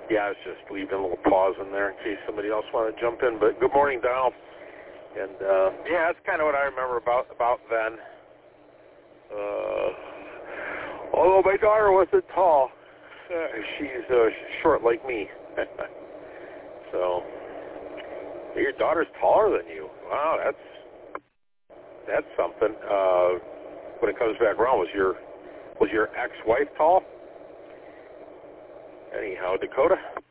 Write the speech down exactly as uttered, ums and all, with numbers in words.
Yeah, I was just leaving a little pause in there in case somebody else wanted to jump in. But good morning, Donald. And uh, yeah, that's kind of what I remember about about then. Uh, although my daughter wasn't tall, uh, she's uh, short like me. So your daughter's taller than you. Wow, that's that's something. Uh, when it comes back around, was your was your ex-wife tall? Anyhow, Dakota.